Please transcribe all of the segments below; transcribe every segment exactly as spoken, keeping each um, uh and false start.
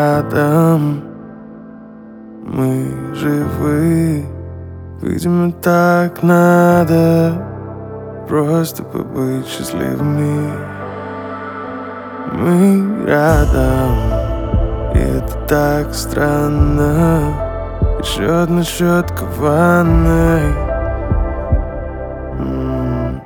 рядом, мы живы. Видимо, так надо, просто побыть счастливыми. Мы рядом, и это так странно. Еще одна щетка в ванной. М-м.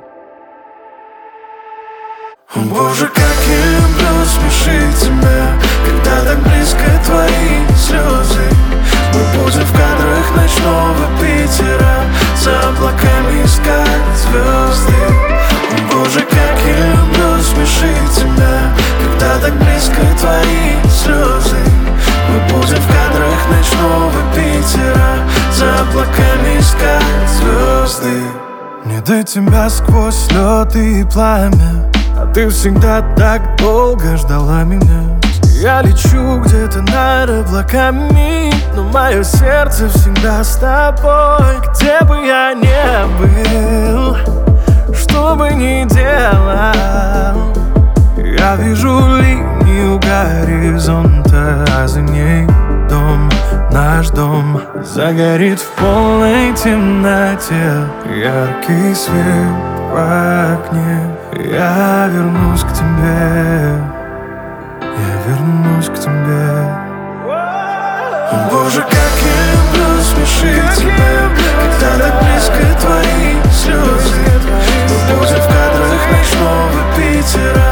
О боже, как я люблю смешить тебя, когда так близко твои слезы. Мы будем в кадрах ночного Питера, за облаками искать звезды. О боже, как я люблю смешить тебя, когда так близко твои слезы. Мы будем в кадрах ночного Питера, за облаками искать звезды. Мне до тебя сквозь лед и пламя, а ты всегда так долго ждала меня. Я лечу где-то над облаками, но мое сердце всегда с тобой. Где бы я ни был, что бы ни делал, я вижу линию горизонта, а за ней дом, наш дом. Загорит в полной темноте яркий свет в окне. Я вернусь к тебе, я вернусь к тебе. О боже, как я люблю смешить тебя, когда так близко твои слезы. Мы будем в кадрах ночного Питера,